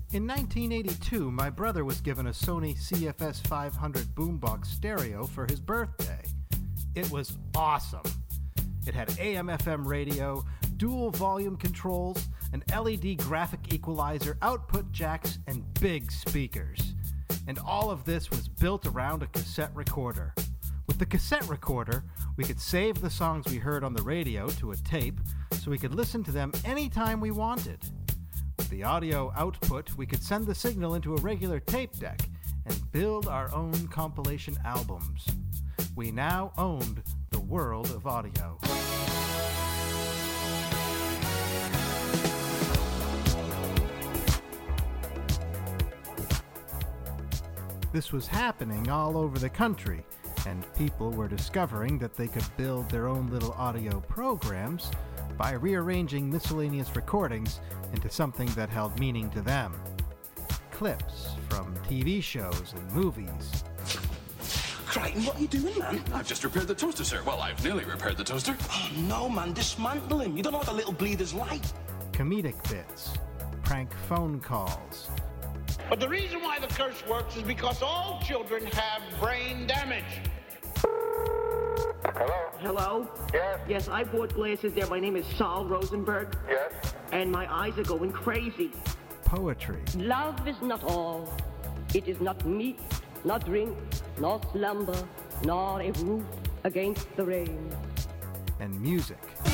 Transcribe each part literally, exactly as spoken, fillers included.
In nineteen eighty-two, my brother was given a Sony C F S five hundred boombox stereo for his birthday. It was awesome. It had A M F M radio, dual volume controls, an L E D graphic equalizer, output jacks, and big speakers. And all of this was built around a cassette recorder. With the cassette recorder, we could save the songs we heard on the radio to a tape so we could listen to them anytime we wanted. With the audio output, we could send the signal into a regular tape deck and build our own compilation albums. We now owned the world of audio. This was happening all over the country, and people were discovering that they could build their own little audio programs by rearranging miscellaneous recordings into something that held meaning to them. Clips from T V shows and movies. Crichton, what are you doing, man? I've just repaired the toaster, sir. Well, I've nearly repaired the toaster. Oh, no, man, dismantle him. You don't know what the little bleeder's like. Comedic bits. Prank phone calls. But the reason why the curse works is because all children have brain damage. Hello? Hello? Yes? Yes, I bought glasses there. My name is Saul Rosenberg. Yes? And my eyes are going crazy. Poetry. Love is not all. It is not meat, not drink, nor slumber, nor a roof against the rain. And music.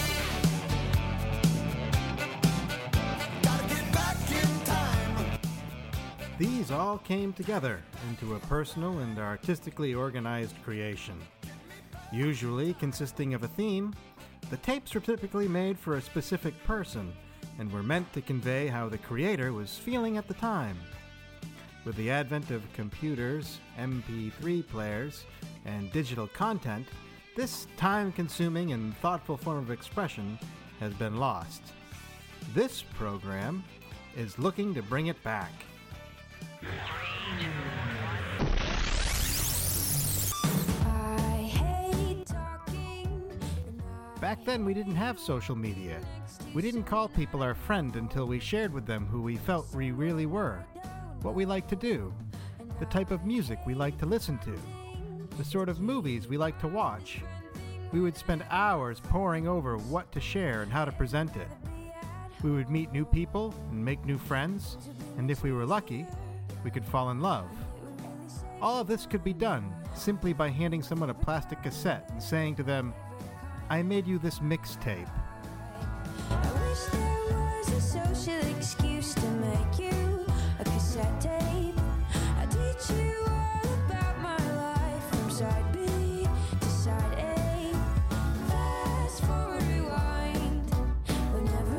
These all came together into a personal and artistically organized creation. Usually consisting of a theme, the tapes were typically made for a specific person and were meant to convey how the creator was feeling at the time. With the advent of computers, M P three players, and digital content, this time-consuming and thoughtful form of expression has been lost. This program is looking to bring it back. Back then, we didn't have social media. We didn't call people our friend until we shared with them who we felt we really were, what we liked to do, the type of music we liked to listen to, the sort of movies we liked to watch. We would spend hours poring over what to share and how to present it. We would meet new people and make new friends, and if we were lucky, we could fall in love. All of this could be done simply by handing someone a plastic cassette and saying to them, "I made you this mixtape." I wish there was a social excuse to make you a cassette tape. I teach you all about my life from side B to side A. Fast forward, rewind, whenever,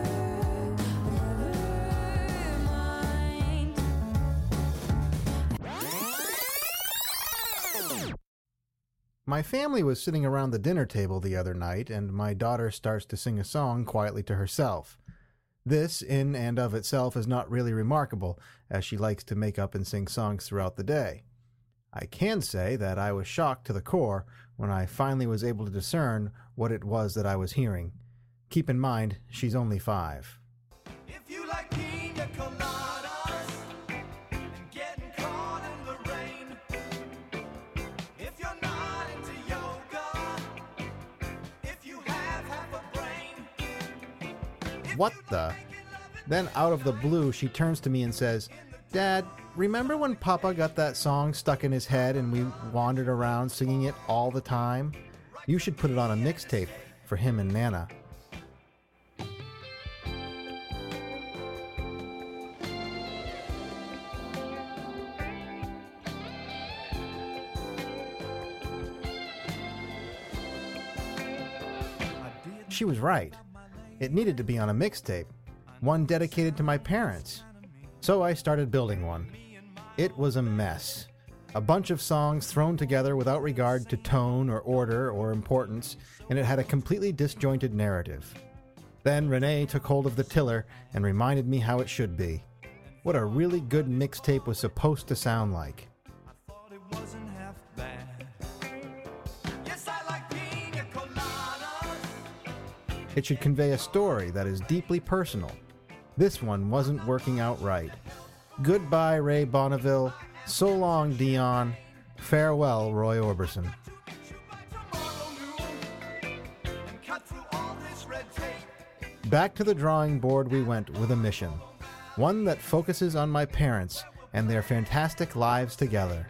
whenever mind. My family was sitting around the dinner table the other night, and my daughter starts to sing a song quietly to herself. This, in and of itself, is not really remarkable, as she likes to make up and sing songs throughout the day. I can say that I was shocked to the core when I finally was able to discern what it was that I was hearing. Keep in mind, she's only five. If you like pina coladas and getting caught in the rain, if you're not into yoga, if you have half a brain, What the? Then out of the blue, she turns to me and says, "Dad, remember when Papa got that song stuck in his head and we wandered around singing it all the time? You should put it on a mixtape for him and Nana." She was right. It needed to be on a mixtape, one dedicated to my parents. So I started building one. It was a mess. A bunch of songs thrown together without regard to tone or order or importance, and it had a completely disjointed narrative. Then Renee took hold of the tiller and reminded me how it should be. What a really good mixtape was supposed to sound like. I thought it wasn't half bad. Yes, I like pina coladas. It should convey a story that is deeply personal. This one wasn't working out right. Goodbye, Ray Bonneville. So long, Dion. Farewell, Roy Orbison. Back to the drawing board we went with a mission. One that focuses on my parents and their fantastic lives together.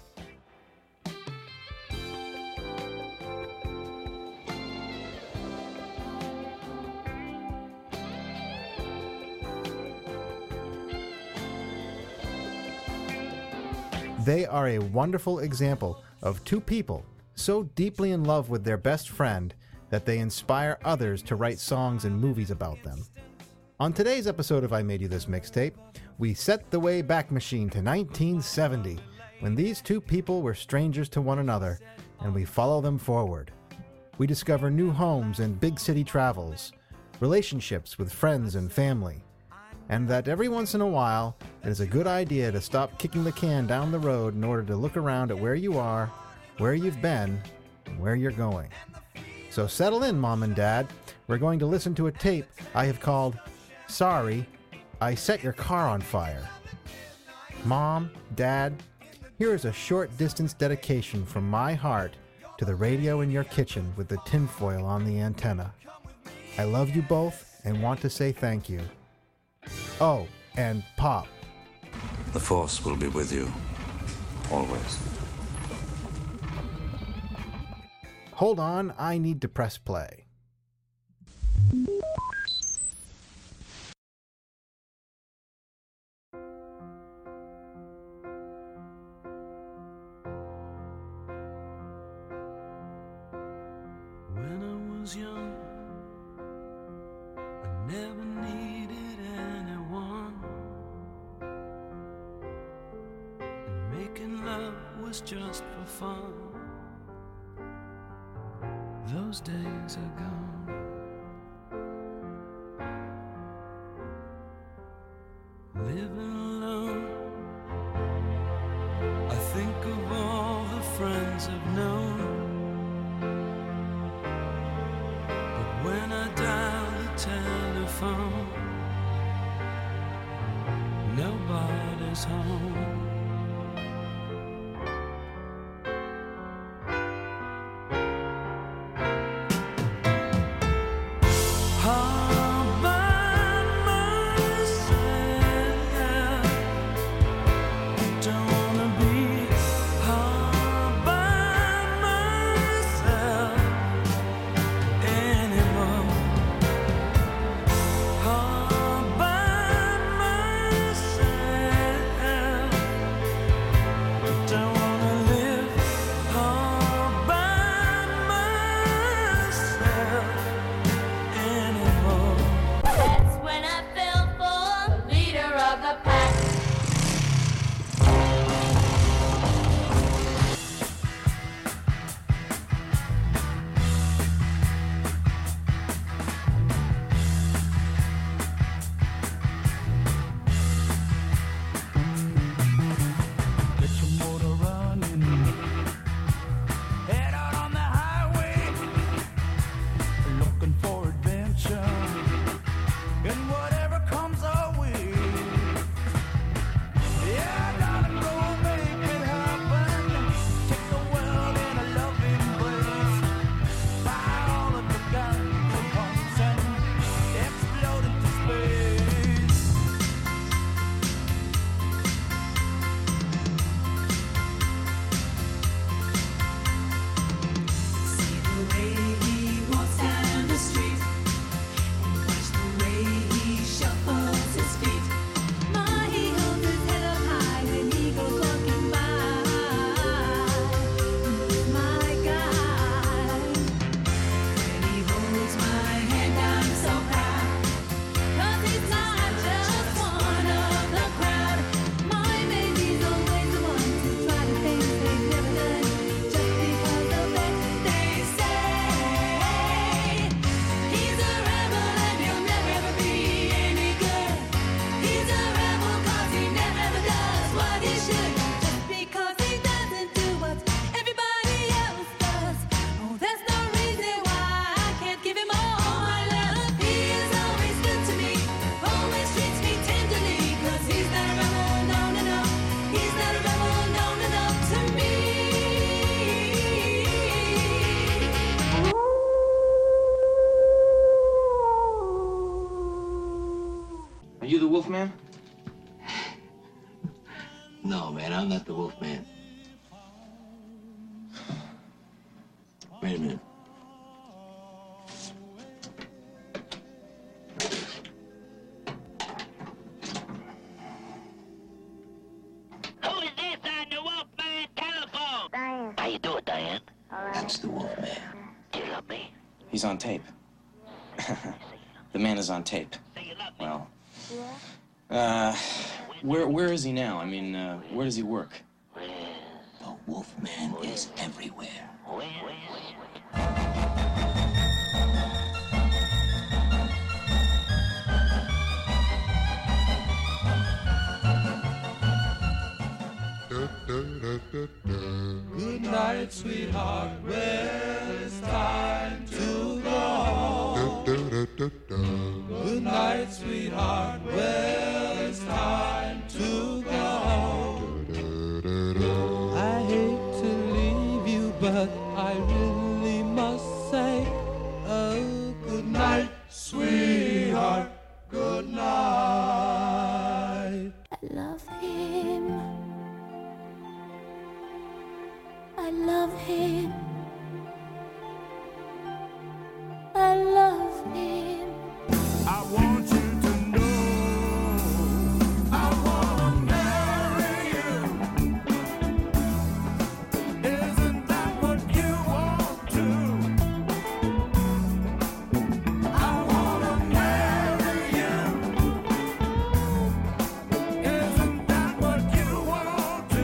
They are a wonderful example of two people so deeply in love with their best friend that they inspire others to write songs and movies about them. On today's episode of I Made You This Mixtape, we set the way back machine to nineteen seventy, when these two people were strangers to one another, and we follow them forward. We discover new homes and big city travels, relationships with friends and family, and that every once in a while, it is a good idea to stop kicking the can down the road in order to look around at where you are, where you've been, and where you're going. So settle in, Mom and Dad. We're going to listen to a tape I have called Sorry, I Set Your Car on Fire. Mom, Dad, here is a short distance dedication from my heart to the radio in your kitchen with the tinfoil on the antenna. I love you both and want to say thank you. Oh, and Pop. The Force will be with you, always. Hold on, I need to press play. When I was young, I never needed anyone, and making love was just for fun. Those days are gone. Living alone, I think of all the friends I've known. But when I dial the telephone, nobody's home. Wolfman? No, man, I'm not the Wolfman. Wait a minute. Who is this on the Wolfman telephone? Diane. How you doing, Diane? All right. That's the Wolfman. Do you love me? He's on tape. The man is on tape. Say you love me. Well, Yeah? uh, where where is he now? I mean, uh, where does he work? The Wolfman is everywhere. Where is... Good night, sweetheart. Well, it's time to go. Good night, sweetheart. Well, it's time to go. I hate to leave you, but I really must say, oh, good night, sweetheart. Good night. I love him. I love him. I love him. I want you to know I wanna marry you. Isn't that what you want to? I wanna marry you. Isn't that what you want to?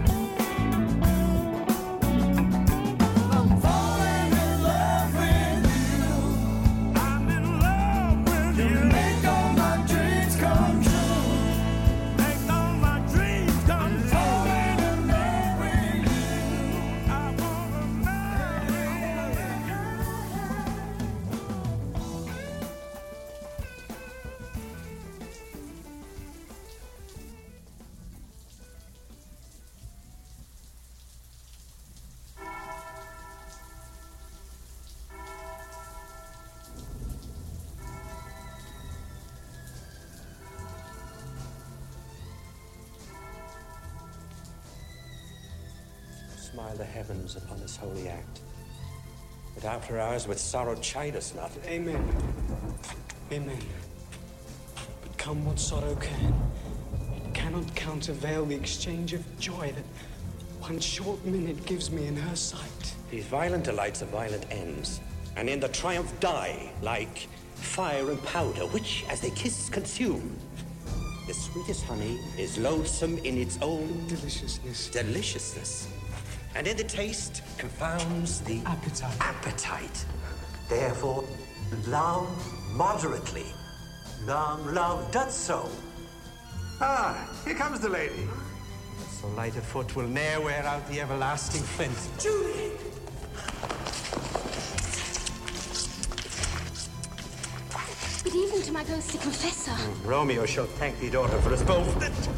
I'm falling in love with you. I'm in love with you. You make all my dreams come true. Make all my dreams come true. I'm falling in love with you. I wanna marry you. Smile the heavens upon this holy act. But after hours with sorrow chide us not. Amen. Amen. But come what sorrow can, it cannot countervail the exchange of joy that one short minute gives me in her sight. These violent delights of violent ends, and in the triumph die, like fire and powder, which, as they kiss, consume. The sweetest honey is loathsome in its own Deliciousness. deliciousness, and in the taste confounds the Appetite. appetite. Therefore, love moderately. Long love doth so. Ah, here comes the lady. So light a foot will ne'er wear out the everlasting flint. Julie! Good evening to my ghostly professor. Romeo shall thank thee, daughter, for us both.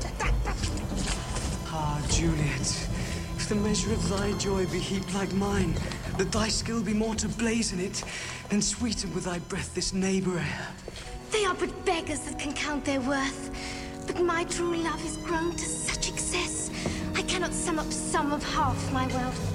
Ah, Juliet, if the measure of thy joy be heaped like mine, that thy skill be more to blaze in it, then sweeten with thy breath this neighbor air. They are but beggars that can count their worth. But my true love is grown to such excess, I cannot sum up sum of half my wealth.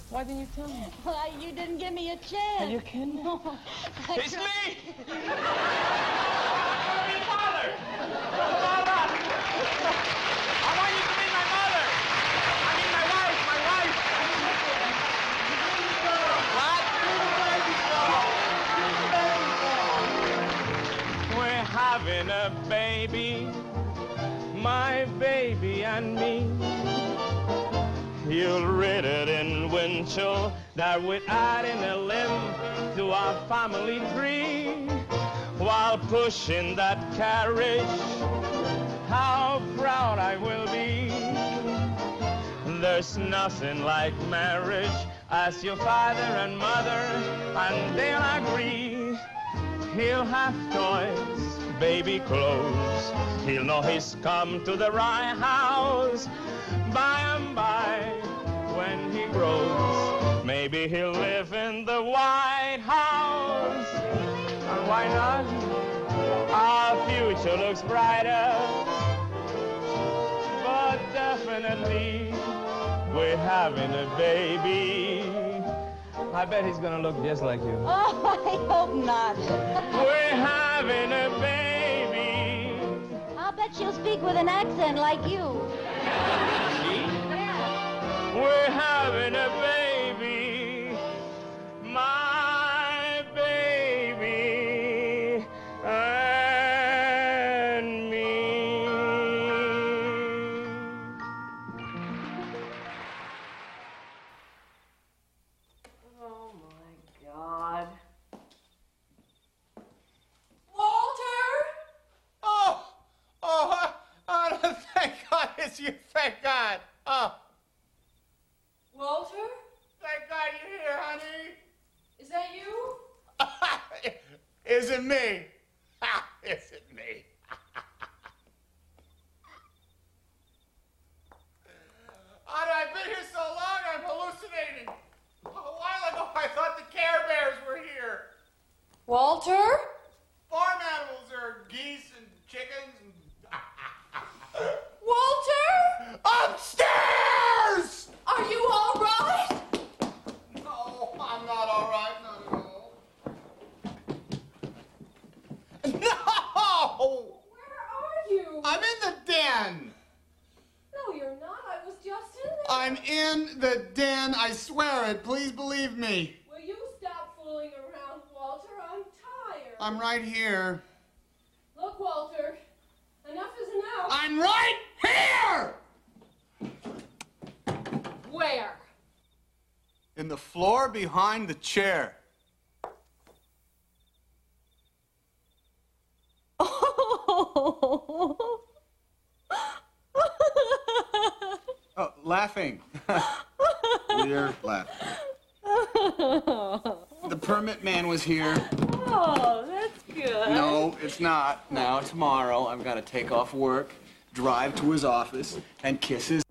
Why didn't you tell me? Why, you didn't give me a chance. Are you kidding? No. It's me! Father! Father! I want you to meet my mother! I mean my wife, my wife! What? We're having a baby, my baby and me. You'll read it in Winchell that we're adding a limb to our family tree. While pushing that carriage, how proud I will be. There's nothing like marriage. Ask your father and mother, and they'll agree. He'll have toys, baby clothes. He'll know he's come to the right house. By and by, when he grows, maybe he'll live in the White House. And why not? Our future looks brighter. But definitely, we're having a baby. I bet he's gonna look just like you. Oh, I hope not. We're having a baby. I'll bet she'll speak with an accent like you. We're having a baby, my baby and me. Oh my God. Walter! Oh, oh, oh, thank God it's you, thank God. Oh. Walter? Thank God you're here, honey. Is that you? Is it me? Is it me? Honey, I've been here so long, I'm hallucinating. A while ago, I thought the Care Bears were here. Walter? Farm animals are geese and chickens and... Walter? Upstairs! Are you all right? No, I'm not all right, not at all. No! Where are you? I'm in the den. No, you're not. I was just in there. I'm in the den, I swear it. Please believe me. Will you stop fooling around, Walter? I'm tired. I'm right here. Look, Walter. Enough is enough. I'm right here! Where? In the floor behind the chair. Oh, laughing. You're laughing. The permit man was here. Oh, that's good. No, it's not. Now, tomorrow, I've got to take off work, drive to his office, and kiss his...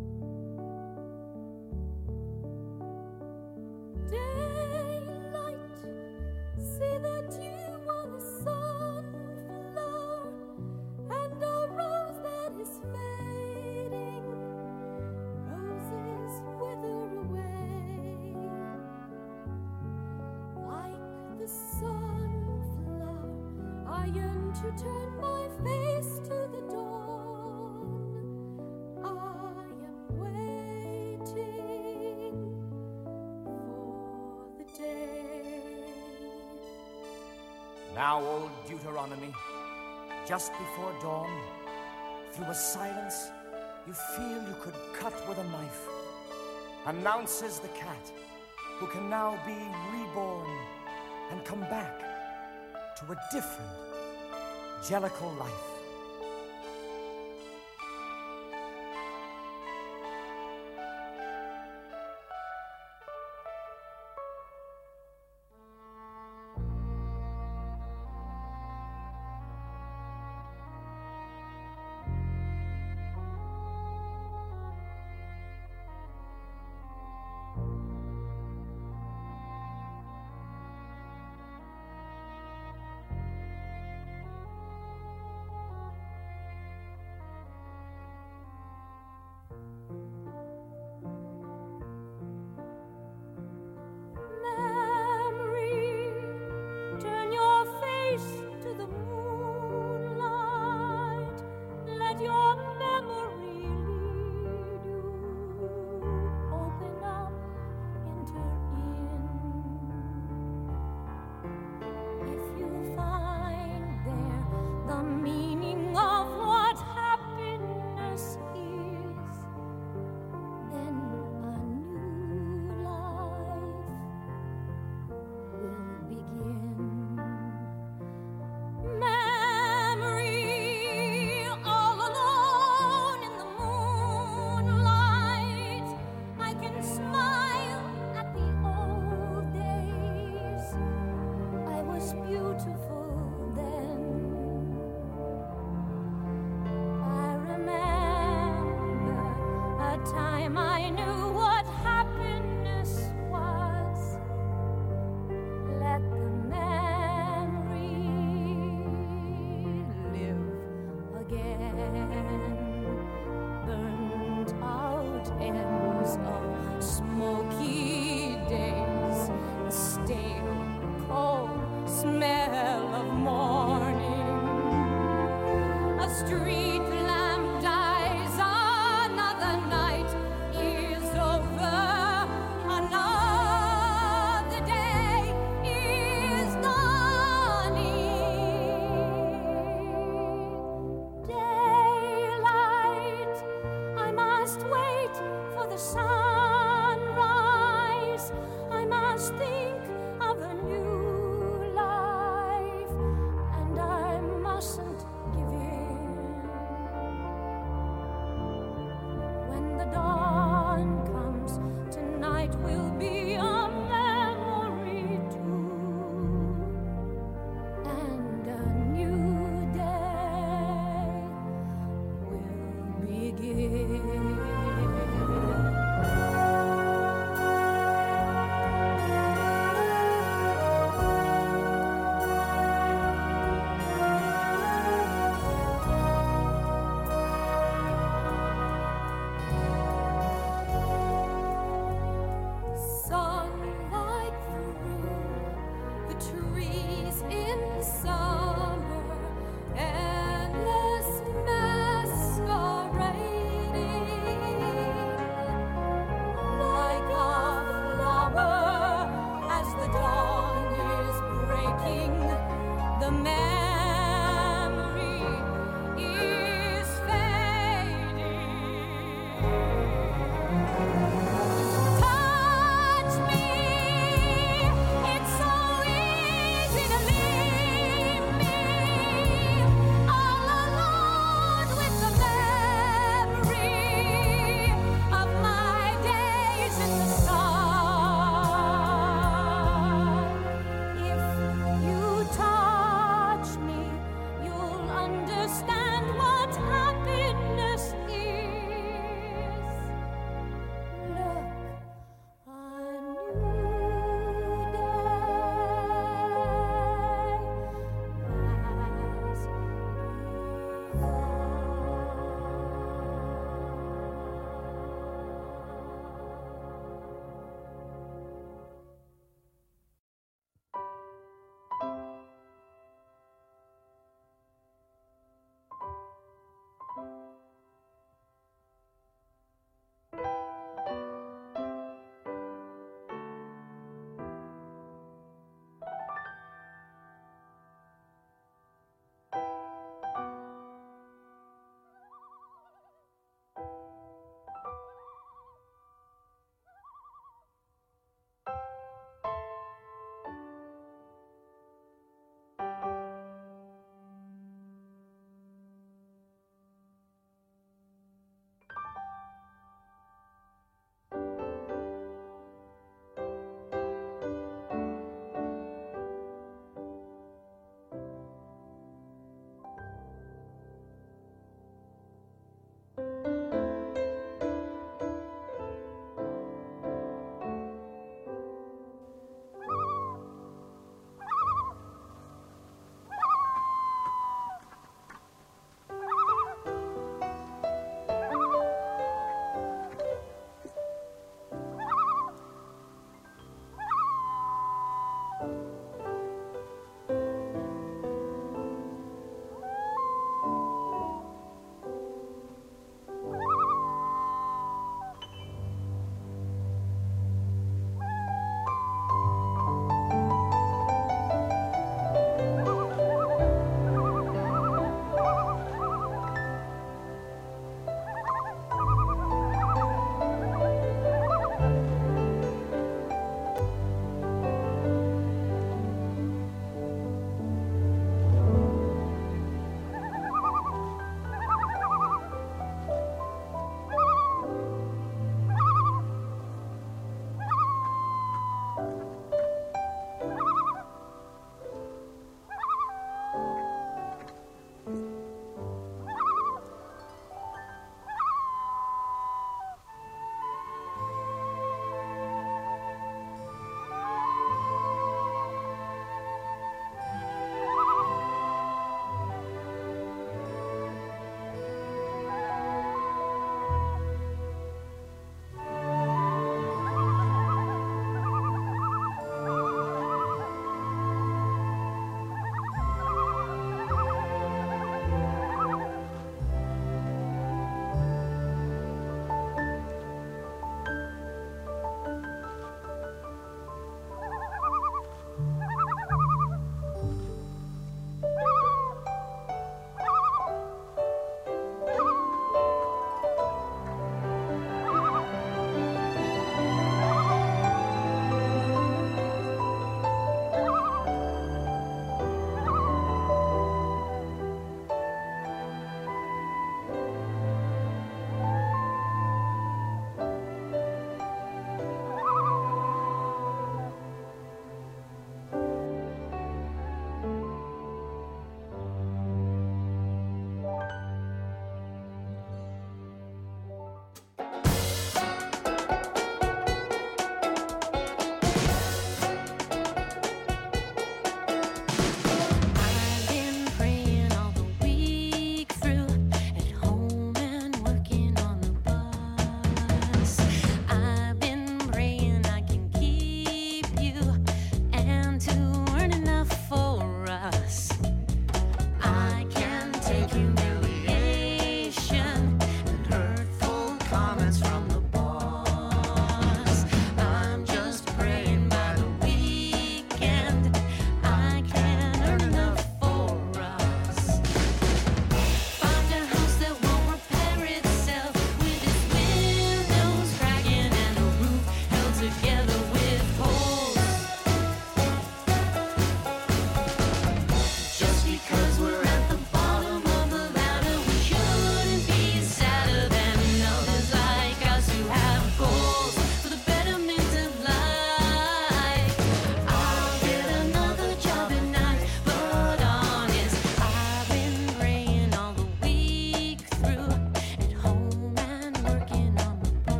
Now, old Deuteronomy, just before dawn, through a silence you feel you could cut with a knife, announces the cat who can now be reborn and come back to a different Jellicle life. again. Burnt out ends of smoky days, the stale, cold smell of morning. A street lamp dies, another night is over, another day is dawning. Daylight, I must wait for the sunrise. I must think of a new life, and I mustn't give in. When the dawn comes, tonight will be a memory too, and a new day will begin.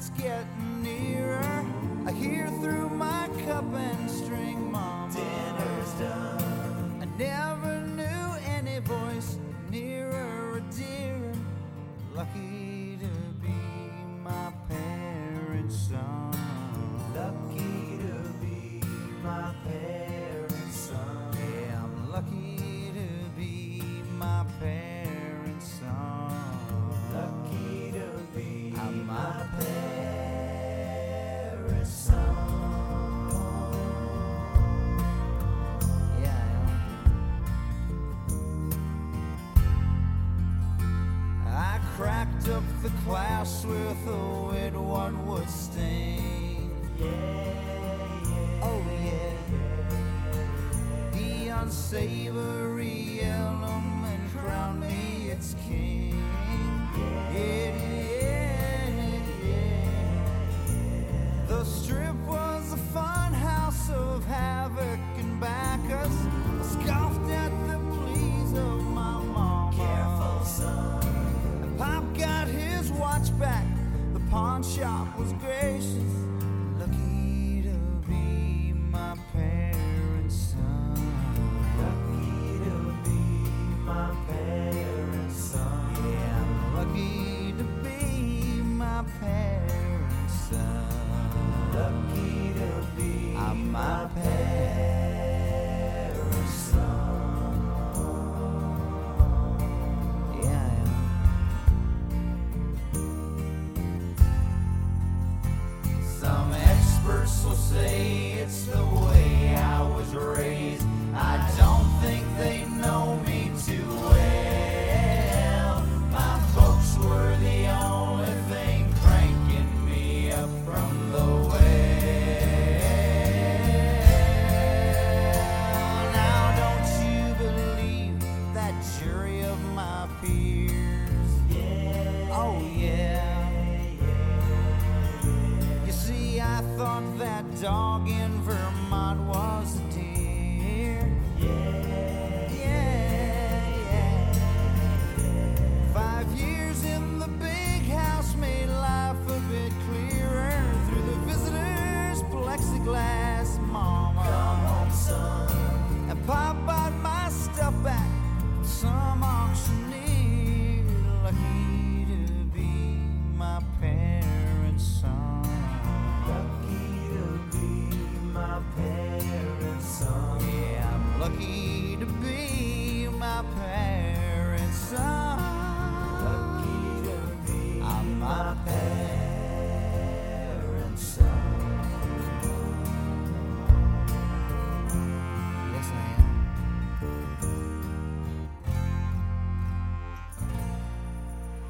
it's getting nearer. I hear through my cup and string, Mama, dinner's done. I never knew any voice nearer or dearer. Lucky to be my parents' son. Lucky to be my parents' son. Yeah, I'm lucky to be my parents' son. Lucky to be I'm my parents' son. Yeah, I cracked up the class with a wit one would stain. Yeah, yeah, oh yeah. The unsavory element crowned me its king. Yeah, yeah, yeah. The strip was a fun house of havoc and Bacchus. I scoffed at the pleas of my mama. Careful, son. And Pop got his watch back. The pawn shop was gracious. Lucky to be my parents' son. Lucky to be my parents' son. Yeah, I'm lucky to be my parents' son. Lucky to be I'm my parents' son. Yeah, I am. Some experts will say it's the way I was raised. I don't think they know me too well. My folks were the only thing cranking me up from the well. Now don't you believe that jury of my peers? Yeah. Oh yeah. You see, I thought that dog in Vermont was a deer. Yeah, yeah, yeah. Five years in the big house made life a bit clearer through the visitors' plexiglass, Mama. Come home, son. And Pop bought my stuff back from some auctioneer. Lucky to be my parents' son. Lucky to be my parents' son. Yeah, I'm lucky to be my parents' son. Lucky to be I'm my parents' son. Yes, I am.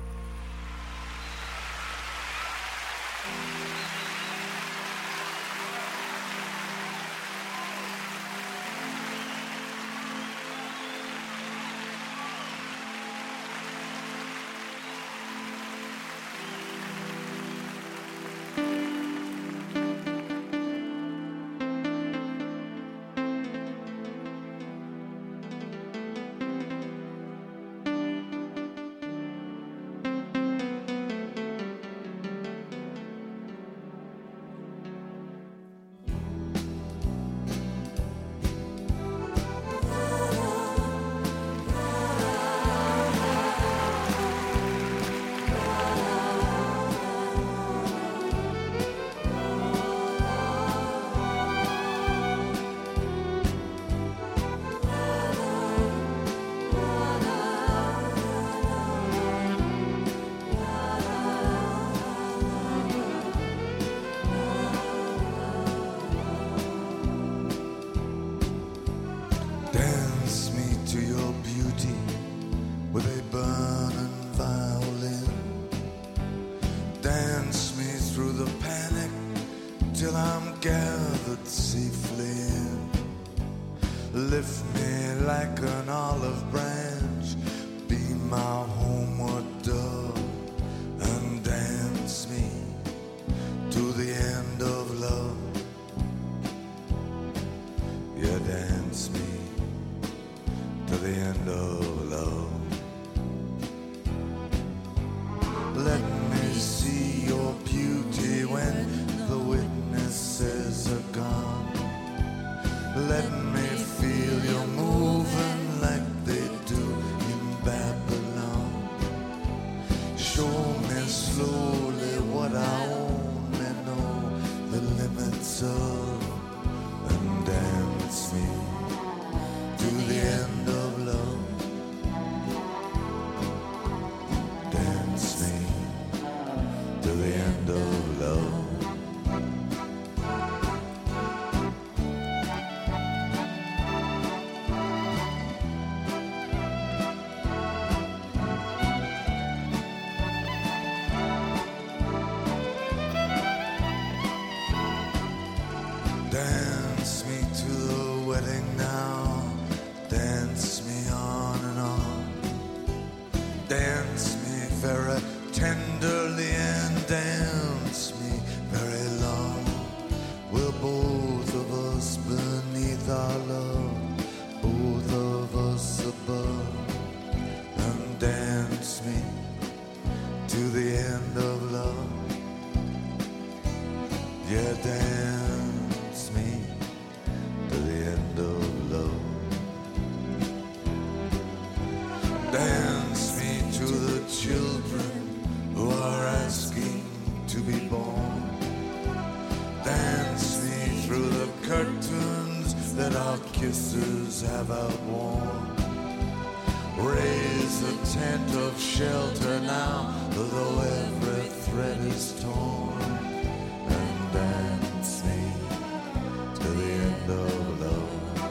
Dance me to the children who are asking to be born. Dance me through the curtains that our kisses have outworn. Raise a tent of shelter now, though every thread is torn. And dance me to the end of love.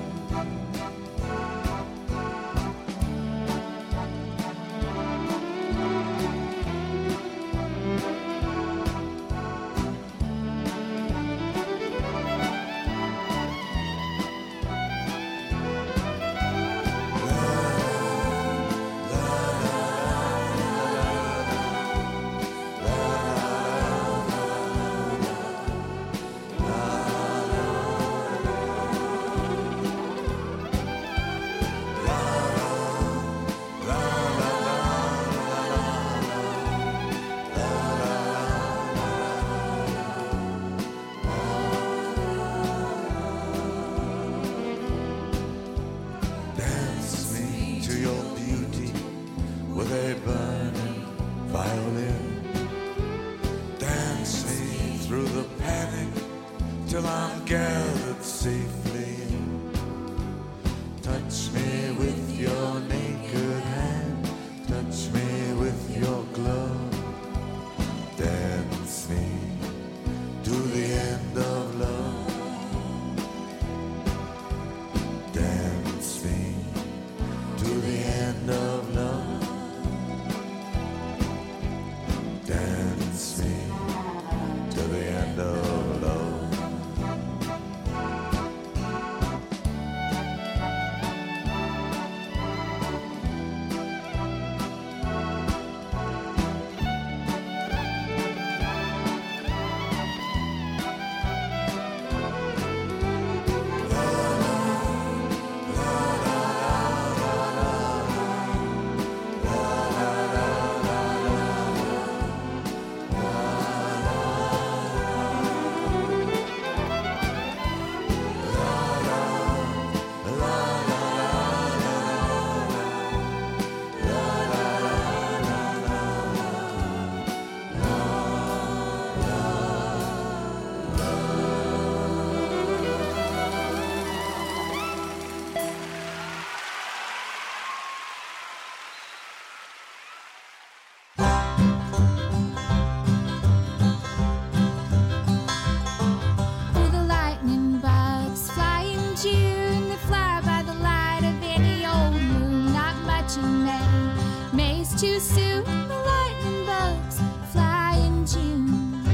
Too soon, the lightning bugs fly in June.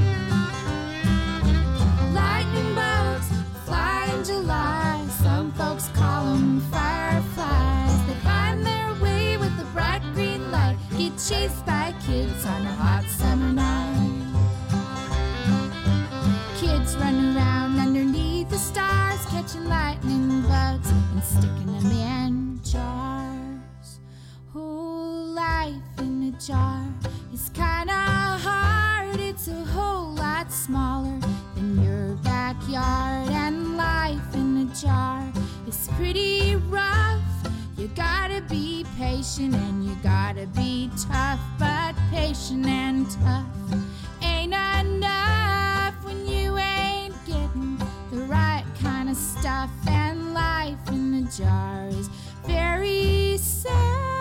Lightning bugs fly in July. Some folks call them fireflies. They find their way with a bright green light, get chased by kids on a hot summer night. Kids run around underneath the stars, catching lightning bugs and sticking them in jars. Life in a jar is kinda hard. It's a whole lot smaller than your backyard. And life in a jar is pretty rough. You gotta be patient and you gotta be tough. But patient and tough ain't enough when you ain't getting the right kind of stuff. And life in a jar is very sad,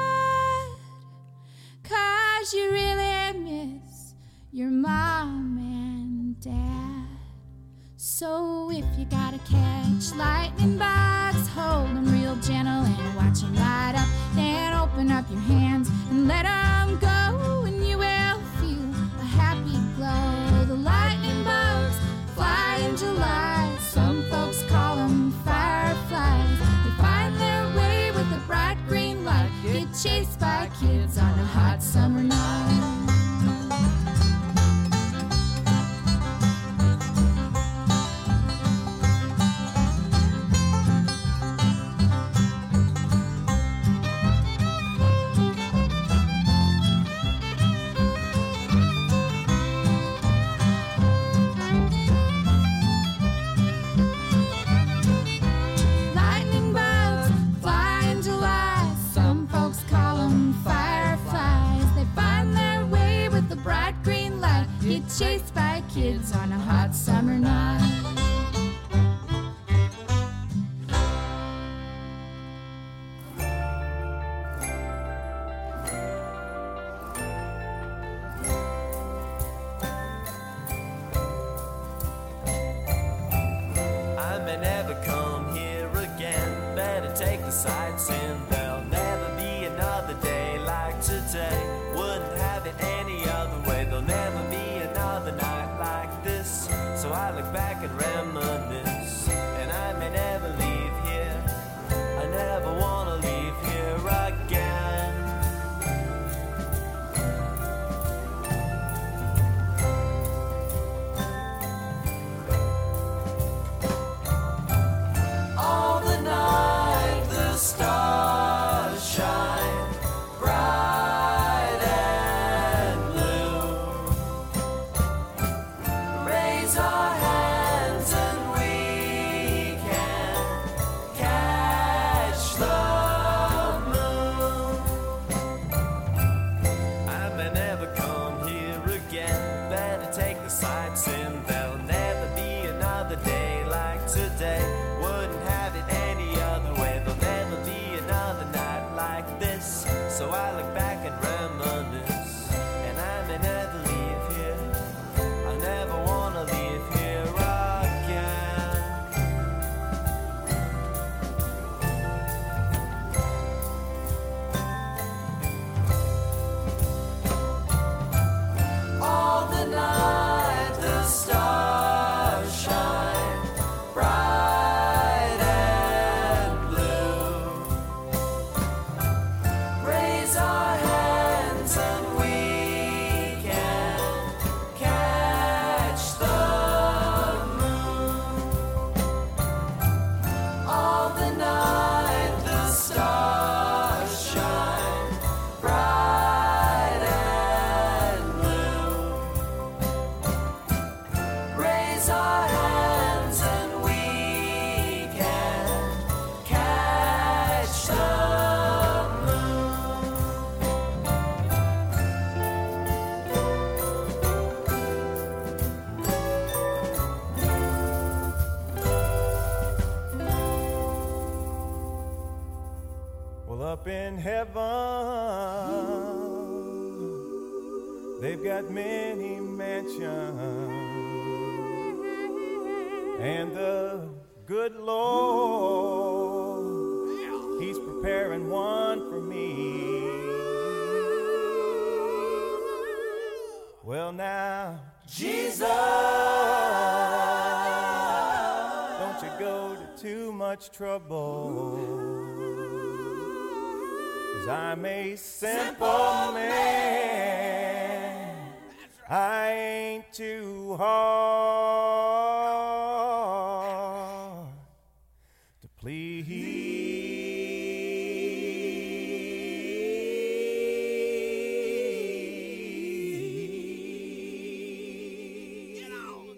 'cause you really miss your mom and dad. So if you gotta catch lightning bugs, hold them real gentle and watch them light up. Then open up your hands and let them go, and you will feel a happy glow. The lightning bugs fly in July. Some folks call them fireflies. They find their way with a bright green light, get chased by kids on a hot summer night. Lightning bugs fly in July. Some folks call them and fireflies. They find their way with the bright green light. Get chased by kids on a hot summer night. I may never come here again. Better take the sights in. There'll never be another day like today. Wouldn't have it any other way. There'll never be another night like this. So I look back and reminisce. And I may never leave here. I never wanna leave here again. All the night the stars shine bright and blue. Raise our hands and we can catch the moon. I may never come here again. Better take the sights in. There'll never be another day like today. Wouldn't have it any other way. There'll never be another night like this. So I look back and reminisce. And I may never leave here. I never wanna leave here again. All the night the stars shine bright and blue. Raise our hands and we can catch the moon. All the night the stars shine bright and blue. Raise our hands and we can catch the moon. Well, up in heaven, they've got many mansions, and the good Lord, He's preparing one for me. Well, now, Jesus, don't you go to too much trouble. 'Cause I'm a simple man. I ain't too hard to please.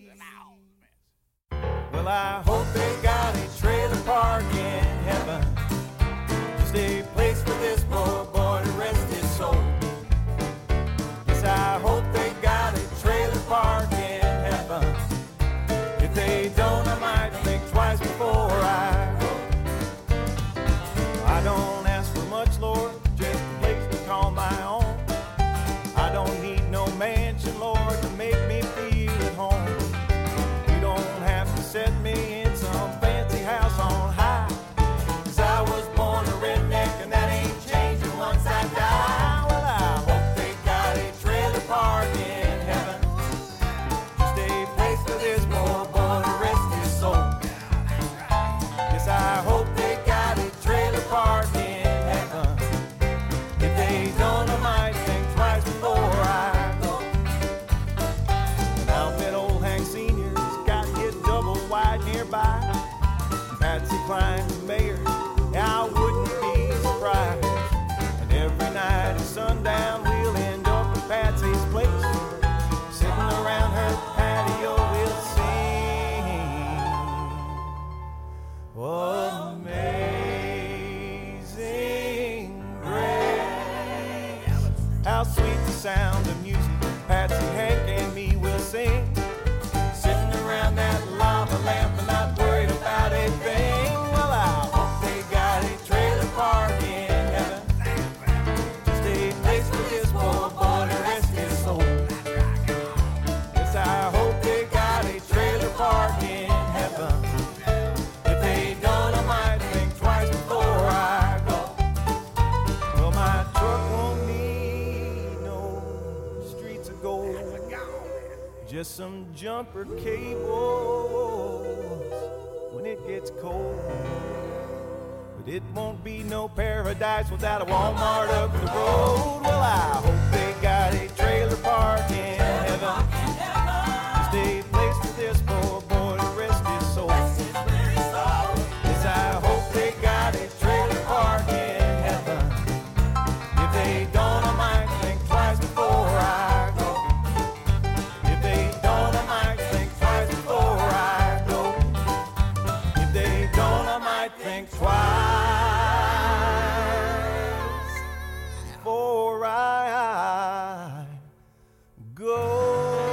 Well, I hope they got a trailer park in heaven. Just a place for this poor boy to rest his soul. Yes, I hope they got a trailer park in heaven. If they don't, I might think twice before I go. I don't ask for much, Lord, just a place to call my own. I don't need no mansion, Lord, to make me feel at home. You don't have to set me in how sweet the sound of music. Patsy, Hank, and me will sing, sitting around that lava lamp and not worried about a thing. Well, I hope they got a trailer park in heaven, just a place for this poor boy to rest his soul. Yes, I hope they got a trailer park in heaven. If they don't, I might think twice before I go. Well, my truck won't need no streets of gold, just some jumper cables when it gets cold. But it won't be no paradise without a Walmart up the road. Well, I hope they got a trailer park in heaven, just a place for this poor boy to rest his soul. Yes, I hope they got a trailer park in heaven. If they don't, I might think twice before I go. If they don't, I might think twice before I go. If they don't, I might think twice before I go.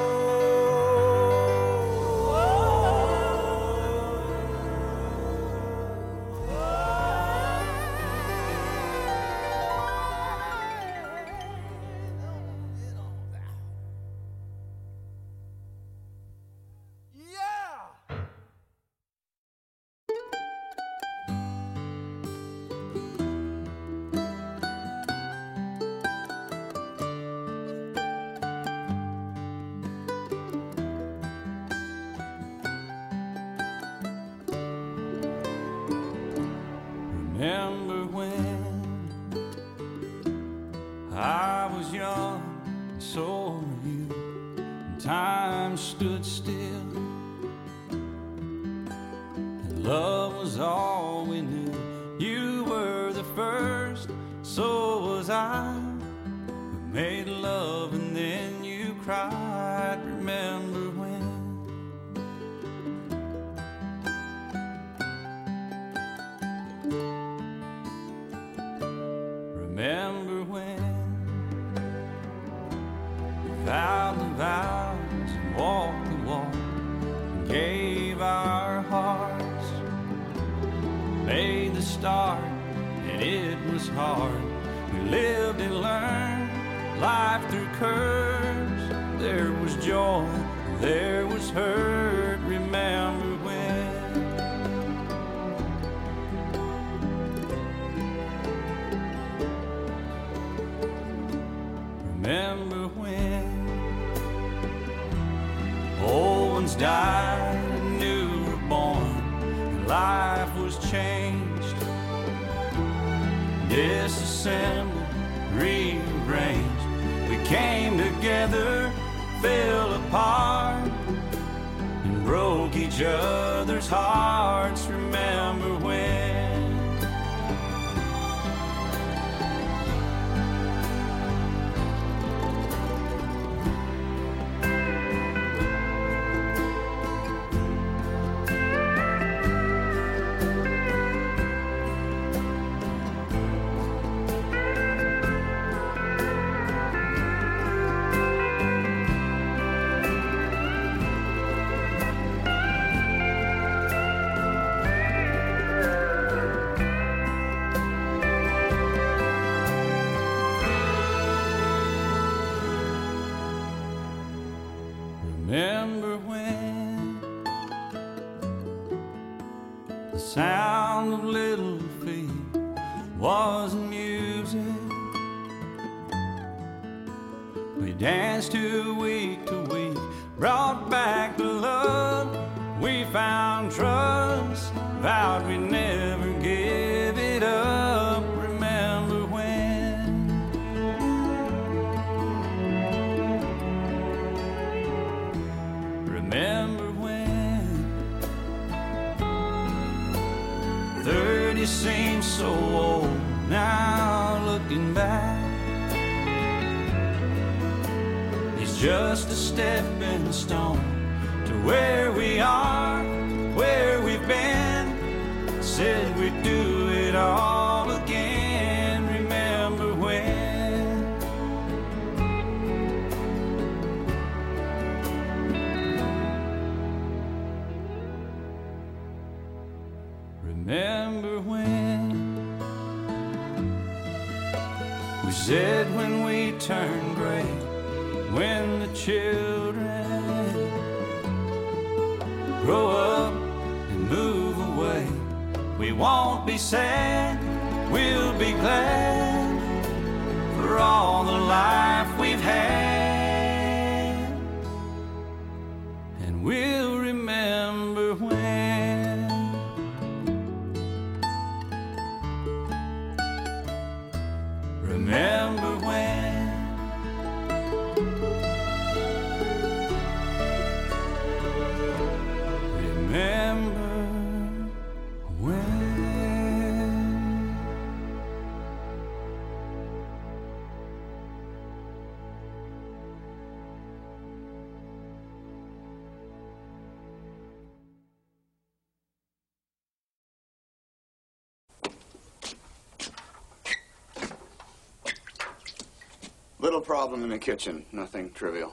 Remember when I was young, and so were you, and time stood still, and love was all we knew. You were the first, so was I. We made love and then you cried. Remember when? Remember when we vowed the vows and walked the walk and gave our hearts, made the start, and it was hard. We lived and learned life through curves. There was joy, there was hurt. Remember when? Remember when old ones died and new were born, and life was changed, disassembled, rearranged. We came together, fell apart, and broke each other's hearts. Remember when? Remember when the sound of little feet wasn't music? We danced to week to week, brought back the love. We found trust, vowed we'd never give it up. Remember when? Remember when thirty seems so old now, looking back. It's just a stepping stone to where we are, where we've been. Said we'd do it all again. Remember when? Remember when we said when we turn gray, when the children grow up and move away, we won't be sad, we'll be glad for all the life we've had. And we'll remember when Remember when Remember when Little problem in the kitchen, nothing trivial.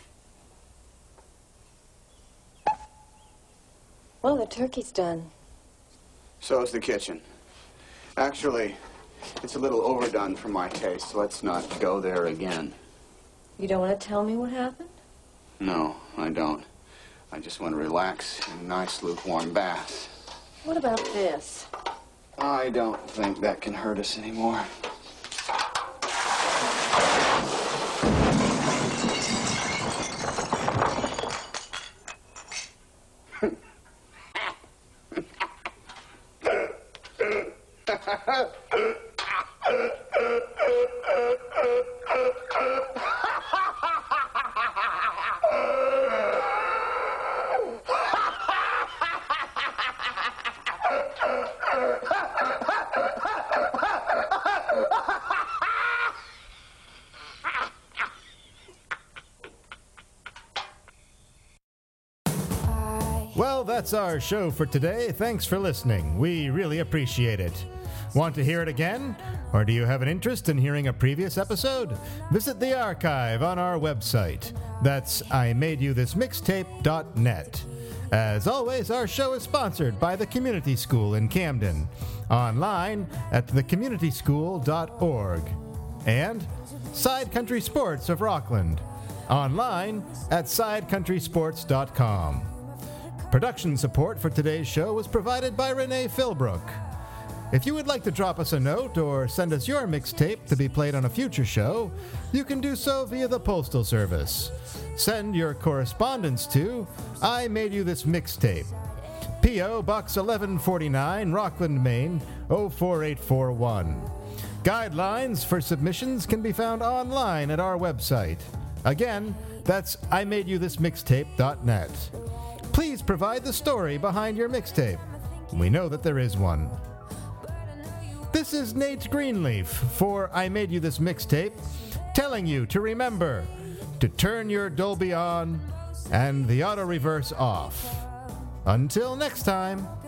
Well, the turkey's done. So's the kitchen. Actually, it's a little overdone for my taste. Let's not go there again. You don't want to tell me what happened? No, I don't. I just want to relax in a nice lukewarm bath. What about this? I don't think that can hurt us anymore. Well, that's our show for today. Thanks for listening. We really appreciate it. Want to hear it again? Or do you have an interest in hearing a previous episode? Visit the archive on our website. That's I made you this mixtape dot net. As always, our show is sponsored by the Community School in Camden. Online at the community school dot org. And Side Country Sports of Rockland. Online at side country sports dot com. Production support for today's show was provided by Renee Philbrook. If you would like to drop us a note or send us your mixtape to be played on a future show, you can do so via the Postal Service. Send your correspondence to I Made You This Mixtape, P O. Box eleven forty-nine, Rockland, Maine, oh four eight four one. Guidelines for submissions can be found online at our website. Again, that's I made you this mixtape dot net. Please provide the story behind your mixtape. We know that there is one. This is Nate Greenleaf for I Made You This Mixtape, telling you to remember to turn your Dolby on and the auto reverse off. Until next time.